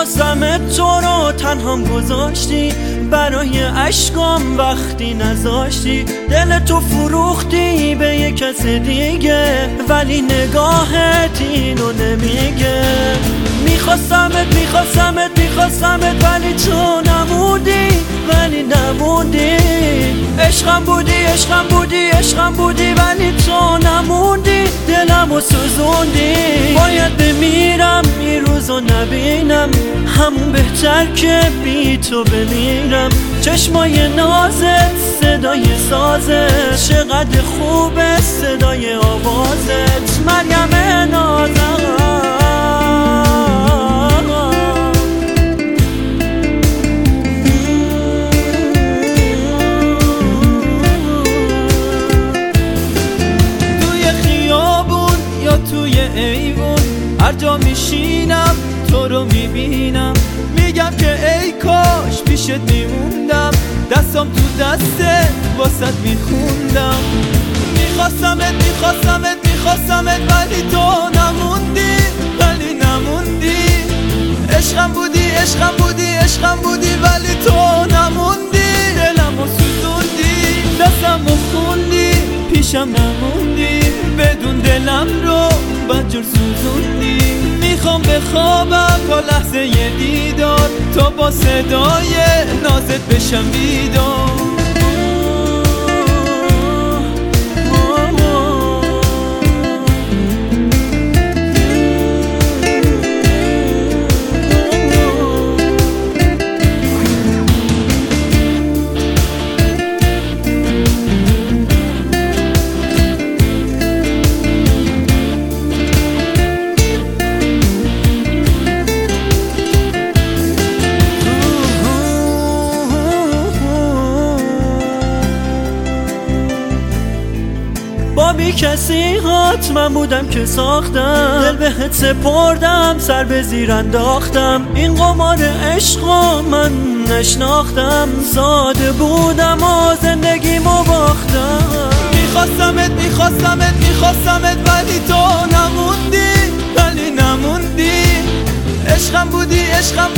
میخواستمت تو رو تنهام گذاشتی، برای اشکام وقتی نذاشتی، دل تو فروختی به یک کس دیگه، ولی نگاهت اینو نمیگه. میخواستمت ولی تو نموندی، عشقم بودی ولی تو نموندی، دلمو سوزوندی. باید بمیرم این روزو نبینم، همون بهتر که بی تو بمیرم. چشمای نازت، صدای سازت، چقدر خوبه صدای آوازت. مریم نازم توی ایوون هر جا میشینم تو رو میبینم، میگم که ای کاش پیشت میموندم، دستم تو دستت واسط میخوندم. میخواستمت ولی تو نموندی، عشقم بودی ولی تو نموندی، دلمو سوزوندی، دستمو خوندی، پیشم نموندی، بدون دلم رو بدجور سوزوندی. میخوام بخوابم تا لحظه ی دیدار، تا با صدای نازت بشم بیدار. با بی کسی هات من بودم که ساختم، دل بهت سپردم سر به زیر انداختم. این قمار عشقو من نشناختم، ساده بودم و زندگیمو باختم. میخواستمت ولی تو نموندی، عشقم